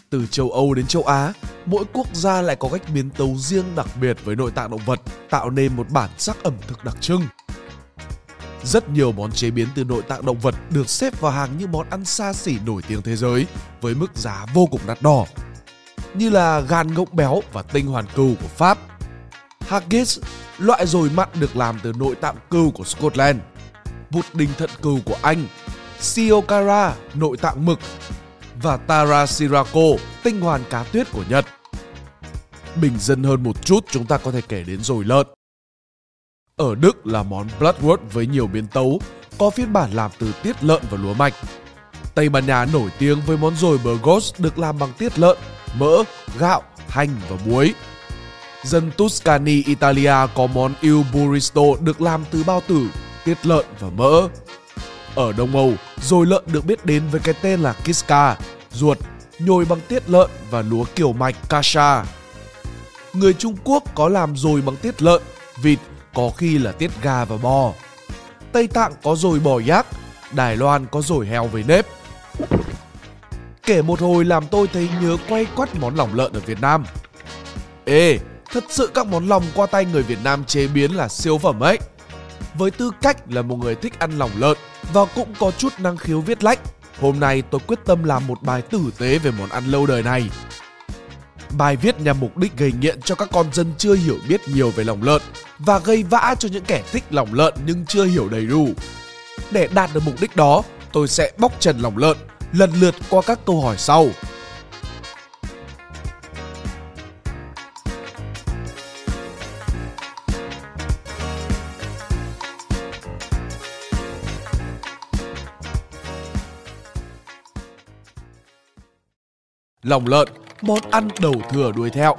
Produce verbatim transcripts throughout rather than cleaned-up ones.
Từ châu Âu đến châu Á, mỗi quốc gia lại có cách biến tấu riêng đặc biệt với nội tạng động vật, tạo nên một bản sắc ẩm thực đặc trưng. Rất nhiều món chế biến từ nội tạng động vật được xếp vào hàng những món ăn xa xỉ nổi tiếng thế giới với mức giá vô cùng đắt đỏ, như là gan ngỗng béo và tinh hoàn cừu của Pháp, haggis, loại dồi mặn được làm từ nội tạng cừu của Scotland, pudding thận cừu của Anh, shiokara, nội tạng mực, và tara shirako, tinh hoàn cá tuyết của Nhật. Bình dân hơn một chút, chúng ta có thể kể đến dồi lợn. Ở Đức là món Bratwurst với nhiều biến tấu, có phiên bản làm từ tiết lợn và lúa mạch. Tây Ban Nha nổi tiếng với món dồi Burgos được làm bằng tiết lợn, mỡ, gạo, hành và muối. Dân Tuscany, Italia có món Il Burrito được làm từ bao tử, tiết lợn và mỡ. Ở Đông Âu, dồi lợn được biết đến với cái tên là kiska, ruột, nhồi bằng tiết lợn và lúa kiểu mạch kasha. Người Trung Quốc có làm dồi bằng tiết lợn, vịt, có khi là tiết gà và bò. Tây Tạng có dồi bò yak, Đài Loan có dồi heo với nếp. Kể một hồi làm tôi thấy nhớ quay quắt món lòng lợn ở Việt Nam. Ê, thật sự các món lòng qua tay người Việt Nam chế biến là siêu phẩm ấy. Với tư cách là một người thích ăn lòng lợn và cũng có chút năng khiếu viết lách, hôm nay tôi quyết tâm làm một bài tử tế về món ăn lâu đời này. Bài viết nhằm mục đích gây nghiện cho các con dân chưa hiểu biết nhiều về lòng lợn và gây vã cho những kẻ thích lòng lợn nhưng chưa hiểu đầy đủ. Để đạt được mục đích đó, tôi sẽ bóc trần lòng lợn, lần lượt qua các câu hỏi sau. Lòng lợn, món ăn đầu thừa đuôi thẹo.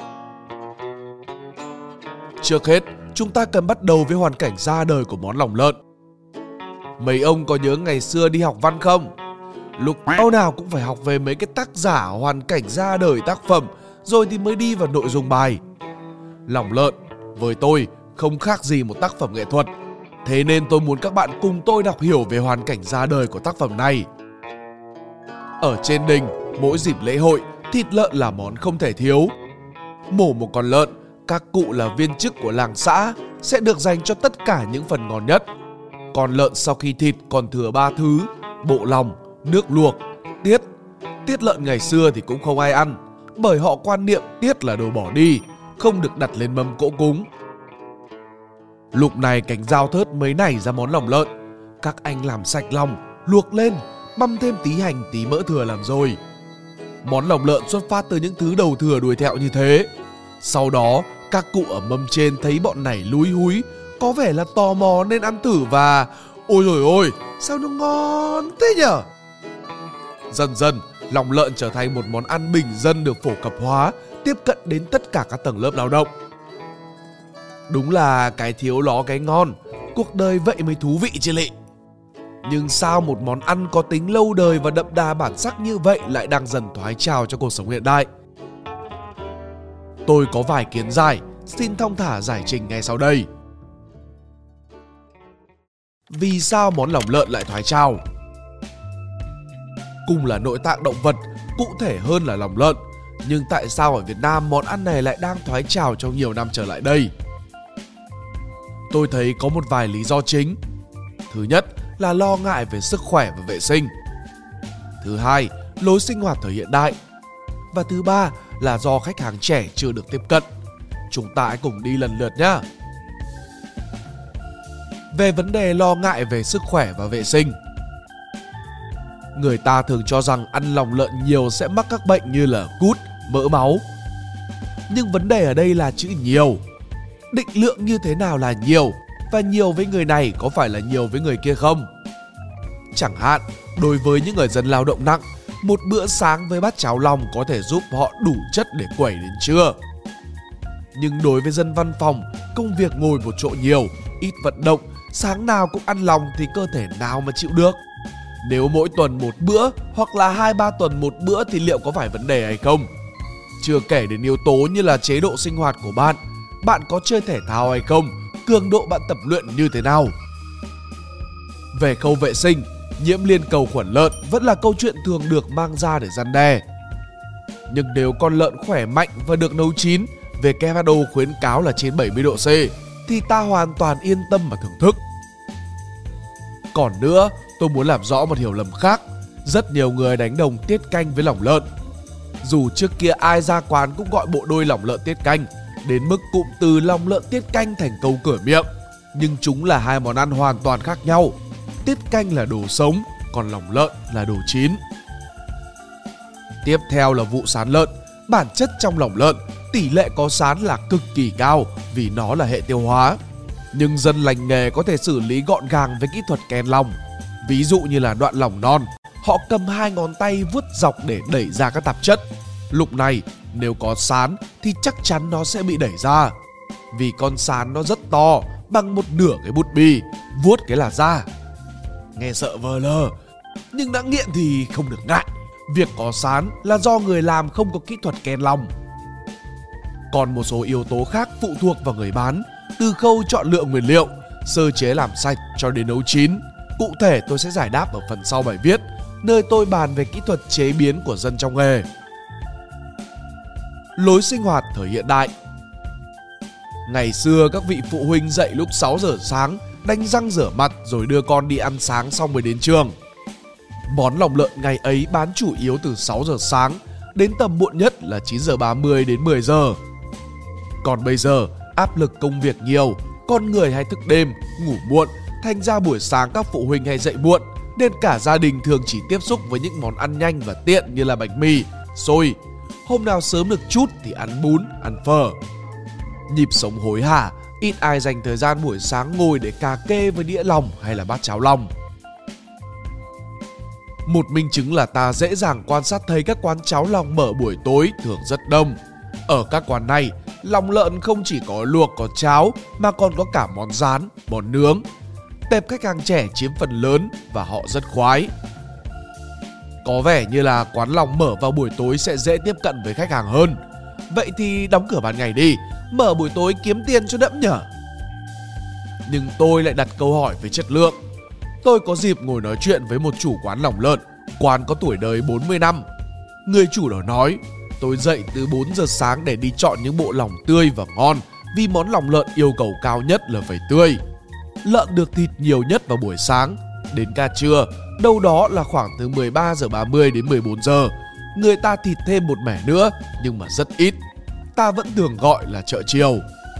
Trước hết, chúng ta cần bắt đầu với hoàn cảnh ra đời của món lòng lợn. Mấy ông có nhớ ngày xưa đi học văn không? Lúc câu nào cũng phải học về mấy cái tác giả, hoàn cảnh ra đời tác phẩm, rồi thì mới đi vào nội dung bài. Lòng lợn, với tôi, không khác gì một tác phẩm nghệ thuật. Thế nên tôi muốn các bạn cùng tôi đọc hiểu về hoàn cảnh ra đời của tác phẩm này. Ở trên đình, mỗi dịp lễ hội, thịt lợn là món không thể thiếu. Mổ một con lợn, các cụ là viên chức của làng xã sẽ được dành cho tất cả những phần ngon nhất. Con lợn sau khi thịt còn thừa ba thứ: bộ lòng, nước luộc, tiết. Tiết lợn ngày xưa thì cũng không ai ăn, bởi họ quan niệm tiết là đồ bỏ đi, không được đặt lên mâm cỗ cúng. Lúc này cánh dao thớt mới nảy ra món lòng lợn. Các anh làm sạch lòng, luộc lên, băm thêm tí hành tí mỡ thừa làm rồi. Món lòng lợn xuất phát từ những thứ đầu thừa đuôi thẹo như thế. Sau đó, các cụ ở mâm trên thấy bọn này lúi húi, có vẻ là tò mò nên ăn thử và ôi dồi ôi, sao nó ngon thế nhở? Dần dần, lòng lợn trở thành một món ăn bình dân được phổ cập hóa, tiếp cận đến tất cả các tầng lớp lao động. Đúng là cái thiếu ló cái ngon, cuộc đời vậy mới thú vị chứ lị. Nhưng sao một món ăn có tính lâu đời và đậm đà bản sắc như vậy lại đang dần thoái trào cho cuộc sống hiện đại? Tôi có vài kiến giải, xin thong thả giải trình ngay sau đây. Vì sao món lòng lợn lại thoái trào? Cùng là nội tạng động vật, cụ thể hơn là lòng lợn, nhưng tại sao ở Việt Nam món ăn này lại đang thoái trào trong nhiều năm trở lại đây? Tôi thấy có một vài lý do chính. Thứ nhất là lo ngại về sức khỏe và vệ sinh. Thứ hai, lối sinh hoạt thời hiện đại. Và thứ ba là do khách hàng trẻ chưa được tiếp cận. Chúng ta hãy cùng đi lần lượt nhé. Về vấn đề lo ngại về sức khỏe và vệ sinh, người ta thường cho rằng ăn lòng lợn nhiều sẽ mắc các bệnh như là gút, mỡ máu. Nhưng vấn đề ở đây là chữ nhiều. Định lượng như thế nào là nhiều? Và nhiều với người này có phải là nhiều với người kia không? Chẳng hạn, đối với những người dân lao động nặng, một bữa sáng với bát cháo lòng có thể giúp họ đủ chất để quẩy đến trưa. Nhưng đối với dân văn phòng, công việc ngồi một chỗ nhiều, ít vận động, sáng nào cũng ăn lòng thì cơ thể nào mà chịu được? Nếu mỗi tuần một bữa hoặc là hai ba tuần một bữa thì liệu có phải vấn đề hay không? Chưa kể đến yếu tố như là chế độ sinh hoạt của bạn, bạn có chơi thể thao hay không, cường độ bạn tập luyện như thế nào. Về khâu vệ sinh, nhiễm liên cầu khuẩn lợn vẫn là câu chuyện thường được mang ra để răn đe. Nhưng nếu con lợn khỏe mạnh và được nấu chín, vê kép hát o khuyến cáo là trên bảy mươi độ C, thì ta hoàn toàn yên tâm mà thưởng thức. Còn nữa, tôi muốn làm rõ một hiểu lầm khác. Rất nhiều người đánh đồng tiết canh với lòng lợn. Dù trước kia ai ra quán cũng gọi bộ đôi lòng lợn tiết canh, đến mức cụm từ lòng lợn tiết canh thành câu cửa miệng, nhưng chúng là hai món ăn hoàn toàn khác nhau. Tiết canh là đồ sống, còn lòng lợn là đồ chín. Tiếp theo là vụ sán lợn. Bản chất trong lòng lợn, tỷ lệ có sán là cực kỳ cao vì nó là hệ tiêu hóa. Nhưng dân lành nghề có thể xử lý gọn gàng với kỹ thuật ken lòng. Ví dụ như là đoạn lòng non, họ cầm hai ngón tay vuốt dọc để đẩy ra các tạp chất. Lúc này, nếu có sán thì chắc chắn nó sẽ bị đẩy ra. Vì con sán nó rất to, bằng một nửa cái bút bi, vuốt cái là ra. Nghe sợ vờ lờ, nhưng đã nghiện thì không được ngại. Việc có sán là do người làm không có kỹ thuật ken lòng. Còn một số yếu tố khác phụ thuộc vào người bán, từ khâu chọn lựa nguyên liệu, sơ chế làm sạch cho đến nấu chín. Cụ thể tôi sẽ giải đáp ở phần sau bài viết, nơi tôi bàn về kỹ thuật chế biến của dân trong nghề. Lối sinh hoạt thời hiện đại. Ngày xưa các vị phụ huynh dậy lúc sáu giờ sáng, đánh răng rửa mặt rồi đưa con đi ăn sáng xong mới đến trường. Món lòng lợn ngày ấy bán chủ yếu từ sáu giờ sáng đến tầm muộn nhất là chín giờ ba mươi đến mười giờ. Còn bây giờ áp lực công việc nhiều, con người hay thức đêm, ngủ muộn, thành ra buổi sáng các phụ huynh hay dậy muộn, nên cả gia đình thường chỉ tiếp xúc với những món ăn nhanh và tiện như là bánh mì, xôi. Hôm nào sớm được chút thì ăn bún, ăn phở. Nhịp sống hối hả, ít ai dành thời gian buổi sáng ngồi để cà kê với đĩa lòng hay là bát cháo lòng. Một minh chứng là ta dễ dàng quan sát thấy các quán cháo lòng mở buổi tối thường rất đông. Ở các quán này, lòng lợn không chỉ có luộc có cháo mà còn có cả món rán, món nướng. Tệp khách hàng trẻ chiếm phần lớn và họ rất khoái. Có vẻ như là quán lòng mở vào buổi tối sẽ dễ tiếp cận với khách hàng hơn. Vậy thì đóng cửa ban ngày đi, mở buổi tối kiếm tiền cho đẫm nhở. Nhưng tôi lại đặt câu hỏi về chất lượng. Tôi có dịp ngồi nói chuyện với một chủ quán lòng lợn. Quán có tuổi đời bốn mươi năm. Người chủ đó nói, tôi dậy từ bốn giờ sáng để đi chọn những bộ lòng tươi và ngon, vì món lòng lợn yêu cầu cao nhất là phải tươi. Lợn được thịt nhiều nhất vào buổi sáng. Đến ca trưa, đâu đó là khoảng từ mười ba giờ ba mươi đến mười bốn giờ, người ta thịt thêm một mẻ nữa, nhưng mà rất ít. Ta vẫn thường gọi là chợ chiều.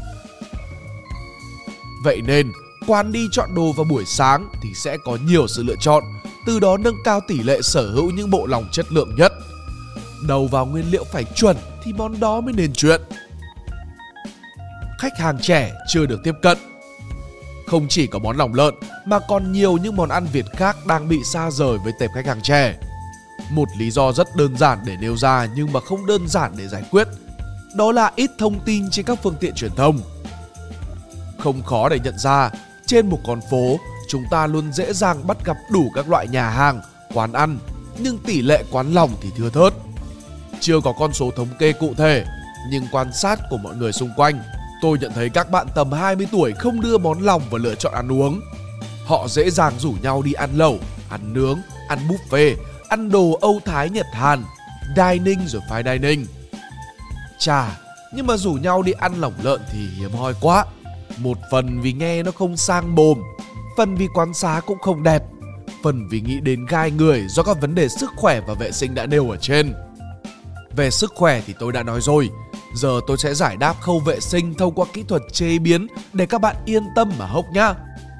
Vậy nên, quán đi chọn đồ vào buổi sáng thì sẽ có nhiều sự lựa chọn, từ đó nâng cao tỷ lệ sở hữu những bộ lòng chất lượng nhất. Đầu vào nguyên liệu phải chuẩn thì món đó mới nên chuyện. Khách hàng trẻ chưa được tiếp cận. Không chỉ có món lòng lợn mà còn nhiều những món ăn Việt khác đang bị xa rời với tệp khách hàng trẻ. Một lý do rất đơn giản để nêu ra nhưng mà không đơn giản để giải quyết, đó là ít thông tin trên các phương tiện truyền thông. Không khó để nhận ra, trên một con phố, chúng ta luôn dễ dàng bắt gặp đủ các loại nhà hàng, quán ăn, nhưng tỷ lệ quán lòng thì thưa thớt. Chưa có con số thống kê cụ thể, nhưng quan sát của mọi người xung quanh, tôi nhận thấy các bạn tầm hai mươi tuổi không đưa món lòng vào lựa chọn ăn uống. Họ dễ dàng rủ nhau đi ăn lẩu, ăn nướng, ăn buffet, ăn đồ Âu Thái Nhật Hàn, dining rồi fine dining. Chà, nhưng mà rủ nhau đi ăn lòng lợn thì hiếm hoi quá. Một phần vì nghe nó không sang mồm, phần vì quán xá cũng không đẹp, phần vì nghĩ đến gai người do các vấn đề sức khỏe và vệ sinh đã nêu ở trên. Về sức khỏe thì tôi đã nói rồi, giờ tôi sẽ giải đáp khâu vệ sinh thông qua kỹ thuật chế biến để các bạn yên tâm mà hốc nhá.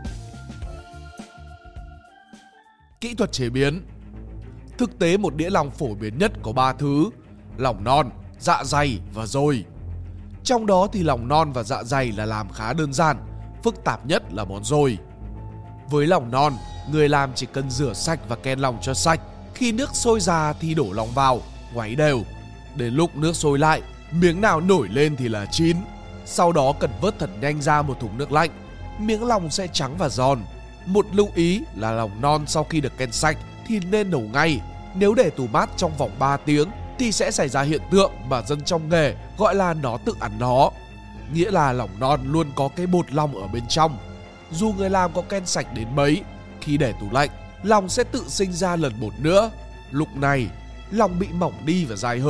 Kỹ thuật chế biến. Thực tế một đĩa lòng phổ biến nhất có ba thứ: lòng non, dạ dày và dồi. Trong đó thì lòng non và dạ dày là làm khá đơn giản, phức tạp nhất là món dồi. Với lòng non, người làm chỉ cần rửa sạch và ken lòng cho sạch. Khi nước sôi ra thì đổ lòng vào, ngoáy đều. Đến lúc nước sôi lại, miếng nào nổi lên thì là chín. Sau đó cần vớt thật nhanh ra một thùng nước lạnh. Miếng lòng sẽ trắng và giòn. Một lưu ý là lòng non sau khi được ken sạch thì nên nấu ngay. Nếu để tủ mát trong vòng ba tiếng thì sẽ xảy ra hiện tượng mà dân trong nghề gọi là nó tự ăn nó. Nghĩa là lòng non luôn có cái bột lòng ở bên trong. Dù người làm có ken sạch đến mấy, khi để tủ lạnh, lòng sẽ tự sinh ra lần bột nữa. Lúc này, lòng bị mỏng đi và dai hơn,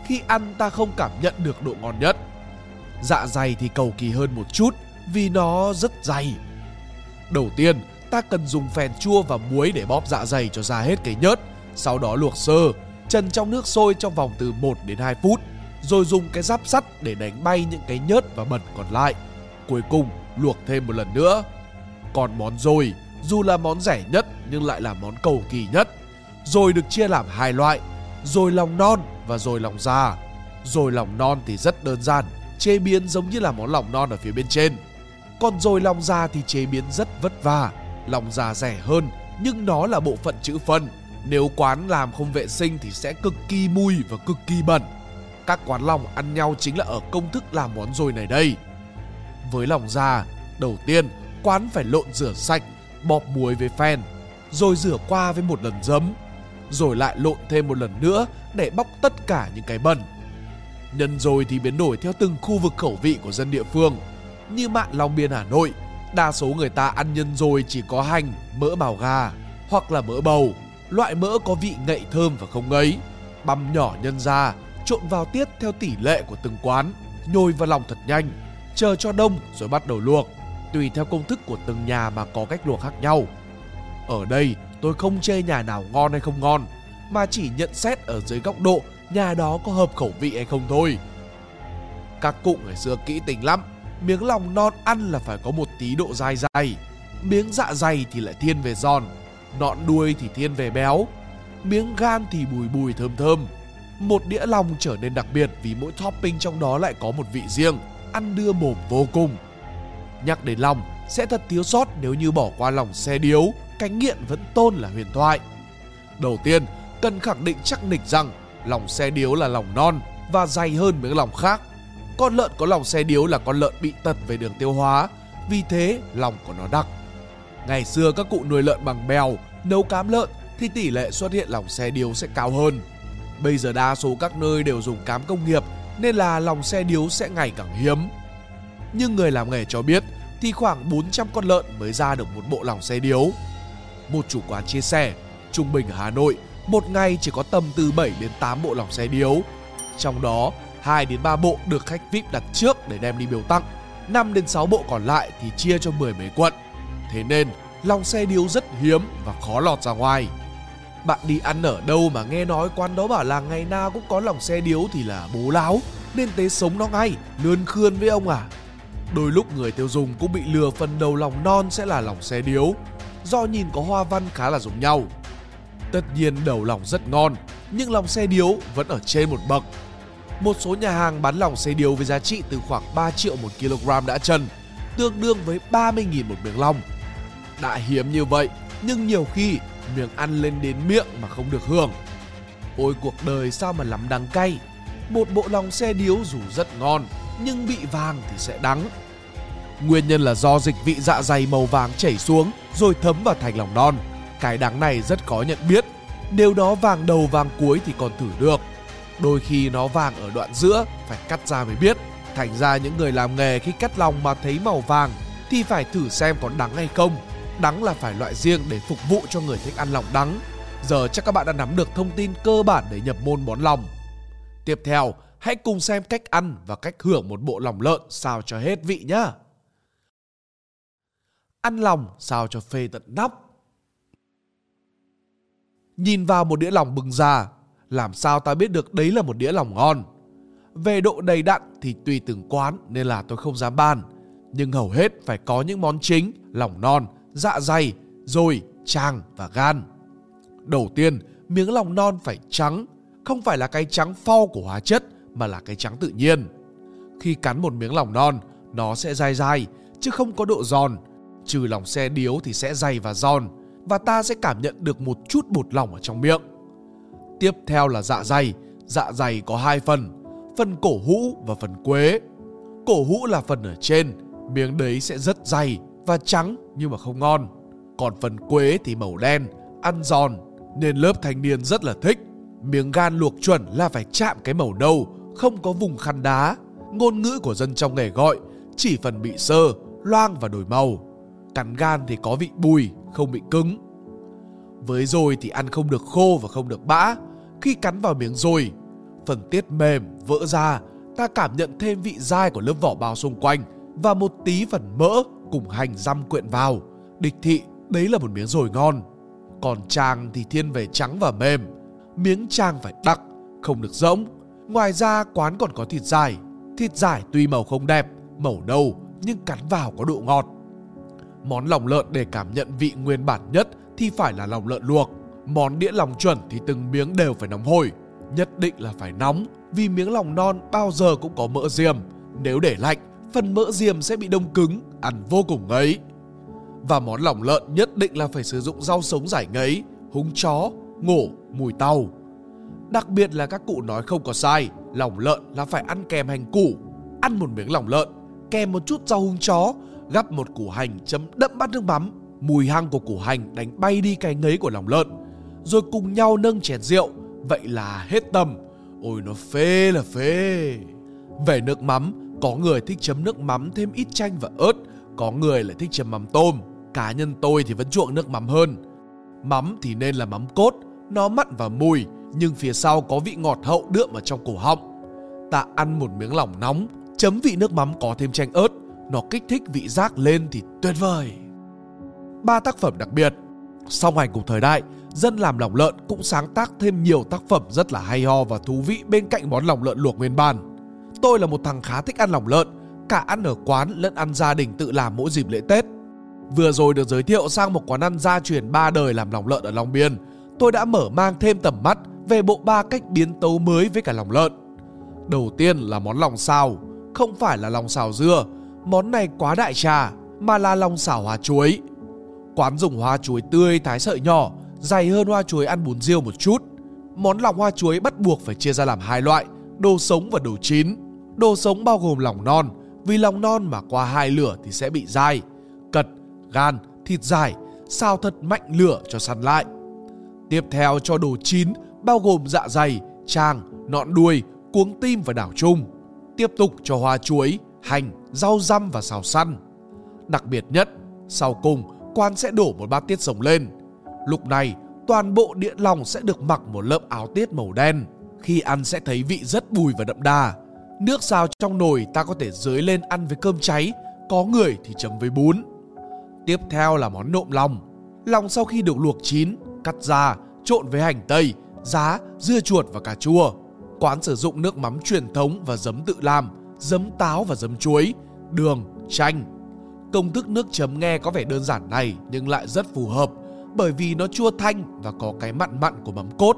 khi ăn ta không cảm nhận được độ ngon nhất. Dạ dày thì cầu kỳ hơn một chút vì nó rất dày. Đầu tiên, ta cần dùng phèn chua và muối để bóp dạ dày cho ra hết cái nhớt. Sau đó luộc sơ, trần trong nước sôi trong vòng từ một đến hai phút. Rồi dùng cái giáp sắt để đánh bay những cái nhớt và bẩn còn lại. Cuối cùng, luộc thêm một lần nữa. Còn món dồi, dù là món rẻ nhất nhưng lại là món cầu kỳ nhất. Dồi được chia làm hai loại, dồi lòng non và dồi lòng già. Dồi lòng non thì rất đơn giản, chế biến giống như là món lòng non ở phía bên trên. Còn dồi lòng già thì chế biến rất vất vả. Lòng già rẻ hơn nhưng nó là bộ phận trữ phân. Nếu quán làm không vệ sinh thì sẽ cực kỳ mùi và cực kỳ bẩn. Các quán lòng ăn nhau chính là ở công thức làm món dồi này đây. Với lòng già, đầu tiên quán phải lộn rửa sạch, bọt muối với phèn, rồi rửa qua với một lần giấm, rồi lại lộn thêm một lần nữa để bóc tất cả những cái bẩn. Nhân dồi thì biến đổi theo từng khu vực khẩu vị của dân địa phương. Như mạn Long Biên Hà Nội, đa số người ta ăn nhân dồi chỉ có hành, mỡ bào gà hoặc là mỡ bầu, loại mỡ có vị ngậy thơm và không ngấy. Băm nhỏ nhân ra, trộn vào tiết theo tỷ lệ của từng quán, nhồi vào lòng thật nhanh, chờ cho đông rồi bắt đầu luộc. Tùy theo công thức của từng nhà mà có cách luộc khác nhau. Ở đây tôi không chê nhà nào ngon hay không ngon, mà chỉ nhận xét ở dưới góc độ nhà đó có hợp khẩu vị hay không thôi. Các cụ ngày xưa kỹ tính lắm, miếng lòng non ăn là phải có một tí độ dai dai, miếng dạ dày thì lại thiên về giòn, nọn đuôi thì thiên về béo, miếng gan thì bùi bùi thơm thơm. Một đĩa lòng trở nên đặc biệt vì mỗi topping trong đó lại có một vị riêng, ăn đưa mồm vô cùng. Nhắc đến lòng sẽ thật thiếu sót nếu như bỏ qua lòng xe điếu, cánh nghiện vẫn tôn là huyền thoại. Đầu tiên, cần khẳng định chắc nịch rằng lòng xe điếu là lòng non và dày hơn miếng lòng khác. Con lợn có lòng xe điếu là con lợn bị tật về đường tiêu hóa, vì thế lòng của nó đặc. Ngày xưa các cụ nuôi lợn bằng bèo, nấu cám lợn thì tỷ lệ xuất hiện lòng xe điếu sẽ cao hơn. Bây giờ đa số các nơi đều dùng cám công nghiệp nên là lòng xe điếu sẽ ngày càng hiếm. Nhưng người làm nghề cho biết thì khoảng bốn trăm con lợn mới ra được một bộ lòng xe điếu. Một chủ quán chia sẻ, trung bình ở Hà Nội, một ngày chỉ có tầm từ bảy đến tám bộ lòng xe điếu. Trong đó, hai đến ba bộ được khách vi ai pi đặt trước để đem đi biếu tặng, năm đến sáu bộ còn lại thì chia cho mười mấy quận. Thế nên, lòng xe điếu rất hiếm và khó lọt ra ngoài. Bạn đi ăn ở đâu mà nghe nói quán đó bảo là ngày nào cũng có lòng xe điếu thì là bố láo, nên tế sống nó ngay, lươn khươn với ông à. Đôi lúc người tiêu dùng cũng bị lừa phần đầu lòng non sẽ là lòng xe điếu, do nhìn có hoa văn khá là giống nhau. Tất nhiên đầu lòng rất ngon, nhưng lòng xe điếu vẫn ở trên một bậc. Một số nhà hàng bán lòng xe điếu với giá trị từ khoảng ba triệu một kg đã trần, tương đương với ba mươi nghìn một miếng lòng. Đã hiếm như vậy, nhưng nhiều khi miếng ăn lên đến miệng mà không được hưởng. Ôi cuộc đời sao mà lắm đắng cay. Một bộ lòng xe điếu dù rất ngon, nhưng bị vàng thì sẽ đắng. Nguyên nhân là do dịch vị dạ dày màu vàng chảy xuống rồi thấm vào thành lòng non. Cái đắng này rất khó nhận biết. Nếu nó vàng đầu vàng cuối thì còn thử được. Đôi khi nó vàng ở đoạn giữa, phải cắt ra mới biết. Thành ra những người làm nghề khi cắt lòng mà thấy màu vàng thì phải thử xem có đắng hay không. Đắng là phải loại riêng để phục vụ cho người thích ăn lòng đắng. Giờ chắc các bạn đã nắm được thông tin cơ bản để nhập môn món lòng. Tiếp theo, hãy cùng xem cách ăn và cách hưởng một bộ lòng lợn sao cho hết vị nhá. Ăn lòng sao cho phê tận nóc. Nhìn vào một đĩa lòng bừng ra, làm sao ta biết được đấy là một đĩa lòng ngon? Về độ đầy đặn thì tùy từng quán nên là tôi không dám bàn. Nhưng hầu hết phải có những món chính, lòng non, dạ dày, dồi, tràng và gan. Đầu tiên, miếng lòng non phải trắng, không phải là cái trắng phau của hóa chất mà là cái trắng tự nhiên. Khi cắn một miếng lòng non, nó sẽ dai dai chứ không có độ giòn. Trừ lòng xe điếu thì sẽ dày và giòn, và ta sẽ cảm nhận được một chút bột lòng ở trong miệng. Tiếp theo là dạ dày. Dạ dày có hai phần, phần cổ hũ và phần quế. Cổ hũ là phần ở trên, miếng đấy sẽ rất dày và trắng nhưng mà không ngon. Còn phần quế thì màu đen, ăn giòn nên lớp thanh niên rất là thích. Miếng gan luộc chuẩn là phải chạm cái màu nâu, không có vùng khăn đá. Ngôn ngữ của dân trong nghề gọi chỉ phần bị sơ, loang và đổi màu. Cắn gan thì có vị bùi, không bị cứng. Với dồi thì ăn không được khô và không được bã. Khi cắn vào miếng dồi, phần tiết mềm, vỡ ra, ta cảm nhận thêm vị dai của lớp vỏ bao xung quanh và một tí phần mỡ cùng hành răm quyện vào. Đích thị, đấy là một miếng dồi ngon. Còn tràng thì thiên về trắng và mềm. Miếng tràng phải đặc, không được rỗng. Ngoài ra quán còn có thịt dải. Thịt dải tuy màu không đẹp, màu nâu nhưng cắn vào có độ ngọt. Món lòng lợn để cảm nhận vị nguyên bản nhất thì phải là lòng lợn luộc. Món đĩa lòng chuẩn thì từng miếng đều phải nóng hổi. Nhất định là phải nóng, vì miếng lòng non bao giờ cũng có mỡ diềm. Nếu để lạnh, phần mỡ diềm sẽ bị đông cứng, ăn vô cùng ngấy. Và món lòng lợn nhất định là phải sử dụng rau sống rải ngấy, húng chó, ngổ, mùi tàu. Đặc biệt là các cụ nói không có sai, lòng lợn là phải ăn kèm hành củ. Ăn một miếng lòng lợn, kèm một chút rau húng chó, gắp một củ hành chấm đậm bát nước mắm. Mùi hăng của củ hành đánh bay đi cái ngấy của lòng lợn, rồi cùng nhau nâng chén rượu. Vậy là hết tầm. Ôi nó phê là phê. Về nước mắm, có người thích chấm nước mắm thêm ít chanh và ớt, có người lại thích chấm mắm tôm. Cá nhân tôi thì vẫn chuộng nước mắm hơn. Mắm thì nên là mắm cốt, nó mặn và mùi, nhưng phía sau có vị ngọt hậu đượm ở trong cổ họng. Ta ăn một miếng lòng nóng, chấm vị nước mắm có thêm chanh ớt, nó kích thích vị giác lên thì tuyệt vời. Ba tác phẩm đặc biệt. Song hành cùng thời đại, dân làm lòng lợn cũng sáng tác thêm nhiều tác phẩm rất là hay ho và thú vị bên cạnh món lòng lợn luộc nguyên bản. Tôi là một thằng khá thích ăn lòng lợn, cả ăn ở quán lẫn ăn gia đình tự làm mỗi dịp lễ Tết. Vừa rồi được giới thiệu sang một quán ăn gia truyền ba đời làm lòng lợn ở Long Biên, tôi đã mở mang thêm tầm mắt về bộ ba cách biến tấu mới với cả lòng lợn. Đầu tiên là món lòng xào, không phải là lòng xào dưa, món này quá đại trà, mà là lòng xào hoa chuối. Quán dùng hoa chuối tươi thái sợi nhỏ, dày hơn hoa chuối ăn bún riêu một chút. Món lòng hoa chuối bắt buộc phải chia ra làm hai loại, đồ sống và đồ chín. Đồ sống bao gồm lòng non, vì lòng non mà qua hai lửa thì sẽ bị dai. Cật, gan, thịt dải, xào thật mạnh lửa cho săn lại. Tiếp theo cho đồ chín, bao gồm dạ dày, tràng, nọn đuôi, cuống tim và đảo chung. Tiếp tục cho hoa chuối, hành, rau răm và xào săn. Đặc biệt nhất, sau cùng, quán sẽ đổ một bát tiết sống lên. Lúc này, toàn bộ đĩa lòng sẽ được mặc một lớp áo tiết màu đen. Khi ăn sẽ thấy vị rất bùi và đậm đà. Nước xào trong nồi ta có thể rưới lên ăn với cơm cháy, có người thì chấm với bún. Tiếp theo là món nộm lòng. Lòng sau khi được luộc chín, cắt ra, trộn với hành tây, giá, dưa chuột và cà chua. Quán sử dụng nước mắm truyền thống và giấm tự làm, giấm táo và giấm chuối, đường, chanh. Công thức nước chấm nghe có vẻ đơn giản này nhưng lại rất phù hợp, bởi vì nó chua thanh và có cái mặn mặn của mắm cốt.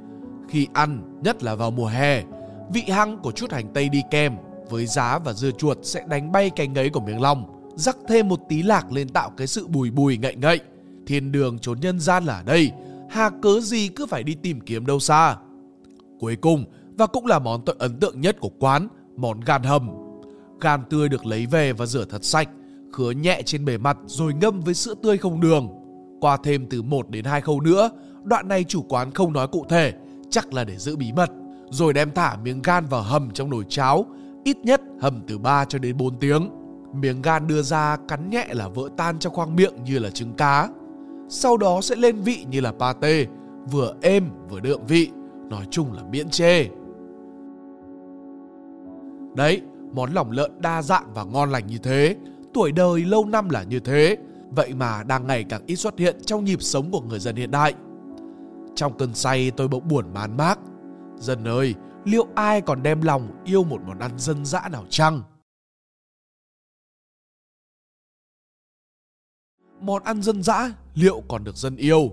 Khi ăn, nhất là vào mùa hè, vị hăng của chút hành tây đi kèm với giá và dưa chuột sẽ đánh bay cái ngấy của miếng lòng, rắc thêm một tí lạc lên tạo cái sự bùi bùi ngậy ngậy. Thiên đường chốn nhân gian là ở đây, hà cớ gì cứ phải đi tìm kiếm đâu xa. Cuối cùng, và cũng là món tôi ấn tượng nhất của quán, món gan hầm. Gan tươi được lấy về và rửa thật sạch, khứa nhẹ trên bề mặt rồi ngâm với sữa tươi không đường. Qua thêm từ một đến hai khâu nữa, đoạn này chủ quán không nói cụ thể, chắc là để giữ bí mật. Rồi đem thả miếng gan vào hầm trong nồi cháo, ít nhất hầm từ ba cho đến bốn tiếng. Miếng gan đưa ra cắn nhẹ là vỡ tan trong khoang miệng như là trứng cá. Sau đó sẽ lên vị như là pate, vừa êm vừa đượm vị, nói chung là miễn chê. Đấy, món lòng lợn đa dạng và ngon lành như thế, tuổi đời lâu năm là như thế, vậy mà đang ngày càng ít xuất hiện trong nhịp sống của người dân hiện đại. Trong cơn say tôi bỗng buồn man mác. Dân ơi, liệu ai còn đem lòng yêu một món ăn dân dã nào chăng? Món ăn dân dã liệu còn được dân yêu?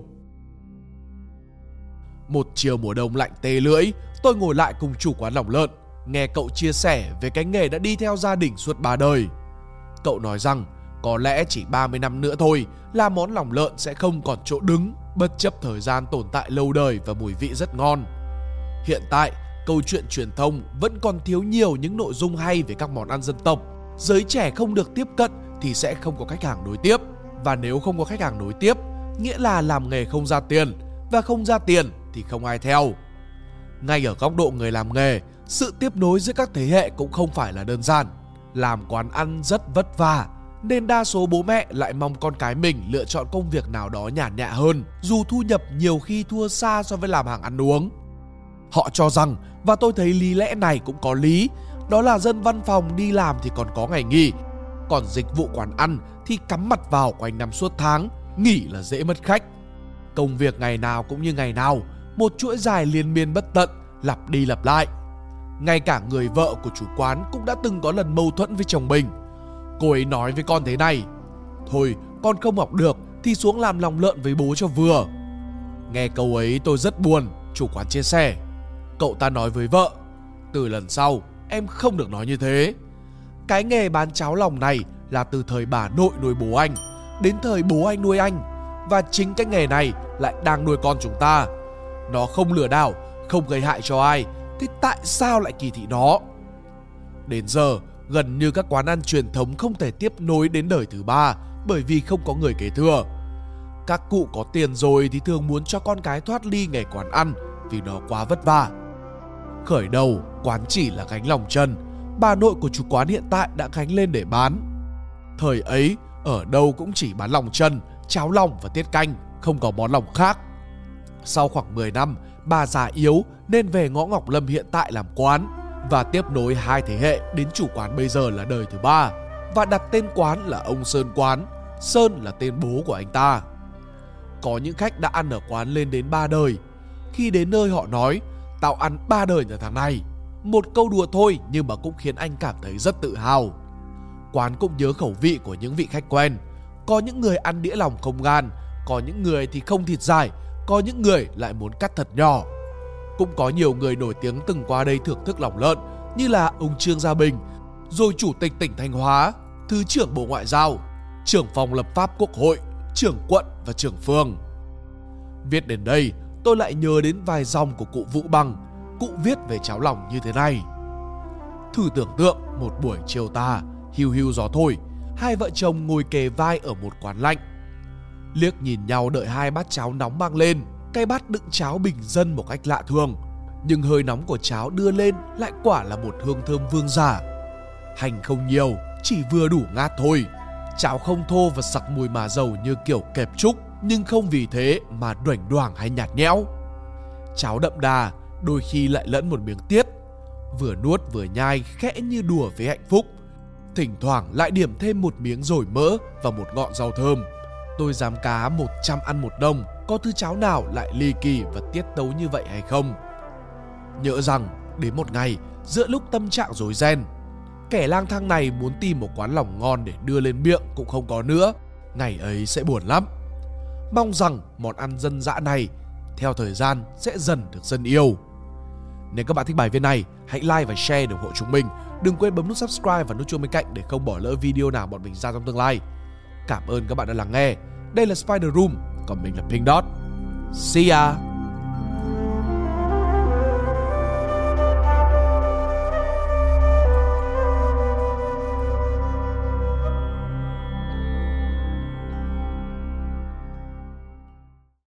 Một chiều mùa đông lạnh tê lưỡi, tôi ngồi lại cùng chủ quán lòng lợn, nghe cậu chia sẻ về cái nghề đã đi theo gia đình suốt ba đời. Cậu nói rằng có lẽ chỉ ba mươi năm nữa thôi là món lòng lợn sẽ không còn chỗ đứng, bất chấp thời gian tồn tại lâu đời và mùi vị rất ngon. Hiện tại, câu chuyện truyền thông vẫn còn thiếu nhiều những nội dung hay về các món ăn dân tộc. Giới trẻ không được tiếp cận thì sẽ không có khách hàng nối tiếp. Và nếu không có khách hàng nối tiếp, nghĩa là làm nghề không ra tiền, và không ra tiền thì không ai theo. Ngay ở góc độ người làm nghề, sự tiếp nối giữa các thế hệ cũng không phải là đơn giản. Làm quán ăn rất vất vả, nên đa số bố mẹ lại mong con cái mình lựa chọn công việc nào đó nhàn nhã hơn, dù thu nhập nhiều khi thua xa so với làm hàng ăn uống. Họ cho rằng, và tôi thấy lý lẽ này cũng có lý, đó là dân văn phòng đi làm thì còn có ngày nghỉ, còn dịch vụ quán ăn thì cắm mặt vào quanh năm suốt tháng, nghỉ là dễ mất khách. Công việc ngày nào cũng như ngày nào, một chuỗi dài liên miên bất tận, lặp đi lặp lại. Ngay cả người vợ của chủ quán cũng đã từng có lần mâu thuẫn với chồng mình. Cô ấy nói với con thế này: thôi, con không học được thì xuống làm lòng lợn với bố cho vừa. Nghe câu ấy tôi rất buồn, chủ quán chia sẻ. Cậu ta nói với vợ: từ lần sau em không được nói như thế. Cái nghề bán cháo lòng này là từ thời bà nội nuôi bố anh đến thời bố anh nuôi anh, và chính cái nghề này lại đang nuôi con chúng ta. Nó không lừa đảo, không gây hại cho ai, thế tại sao lại kỳ thị nó? Đến giờ, gần như các quán ăn truyền thống không thể tiếp nối đến đời thứ ba bởi vì không có người kế thừa. Các cụ có tiền rồi thì thường muốn cho con cái thoát ly nghề quán ăn vì nó quá vất vả. Khởi đầu, quán chỉ là gánh lòng chân, bà nội của chủ quán hiện tại đã gánh lên để bán. Thời ấy, ở đâu cũng chỉ bán lòng chân, cháo lòng và tiết canh, không có món lòng khác. Sau khoảng mười năm, bà già yếu nên về ngõ Ngọc Lâm hiện tại làm quán và tiếp nối hai thế hệ đến chủ quán bây giờ là đời thứ ba, và đặt tên quán là ông Sơn Quán. Sơn là tên bố của anh ta. Có những khách đã ăn ở quán lên đến ba đời. Khi đến nơi họ nói: tao ăn ba đời nhà thằng này. Một câu đùa thôi nhưng mà cũng khiến anh cảm thấy rất tự hào. Quán cũng nhớ khẩu vị của những vị khách quen. Có những người ăn đĩa lòng không gan, có những người thì không thịt dải, có những người lại muốn cắt thật nhỏ. Cũng có nhiều người nổi tiếng từng qua đây thưởng thức lòng lợn, như là ông Trương Gia Bình, rồi Chủ tịch tỉnh Thanh Hóa, Thứ trưởng Bộ Ngoại giao, trưởng phòng lập pháp Quốc hội, trưởng quận và trưởng phường. Viết đến đây, tôi lại nhớ đến vài dòng của cụ Vũ Bằng. Cụ viết về cháo lòng như thế này: thử tưởng tượng một buổi chiều tà, hiu hiu gió thổi, hai vợ chồng ngồi kề vai ở một quán lạnh, liếc nhìn nhau đợi hai bát cháo nóng mang lên. Cái bát đựng cháo bình dân một cách lạ thường, nhưng hơi nóng của cháo đưa lên lại quả là một hương thơm vương giả. Hành không nhiều, chỉ vừa đủ ngát thôi. Cháo không thô và sặc mùi mà dầu như kiểu kẹp trúc, nhưng không vì thế mà đoảnh đoảng hay nhạt nhẽo. Cháo đậm đà, đôi khi lại lẫn một miếng tiết, vừa nuốt vừa nhai khẽ như đùa với hạnh phúc. Thỉnh thoảng lại điểm thêm một miếng dồi mỡ và một ngọn rau thơm. Tôi dám cá một trăm ăn một đồng, có thứ cháo nào lại ly kỳ và tiết tấu như vậy hay không? Nhỡ rằng đến một ngày, giữa lúc tâm trạng rối ren, kẻ lang thang này muốn tìm một quán lòng ngon để đưa lên miệng cũng không có nữa, ngày ấy sẽ buồn lắm. Mong rằng món ăn dân dã này theo thời gian sẽ dần được dân yêu. Nếu các bạn thích bài viết này, hãy like và share để ủng hộ chúng mình. Đừng quên bấm nút subscribe và nút chuông bên cạnh để không bỏ lỡ video nào bọn mình ra trong tương lai. Cảm ơn các bạn đã lắng nghe. Đây là Spider Room, còn mình là Pink Dot. See ya!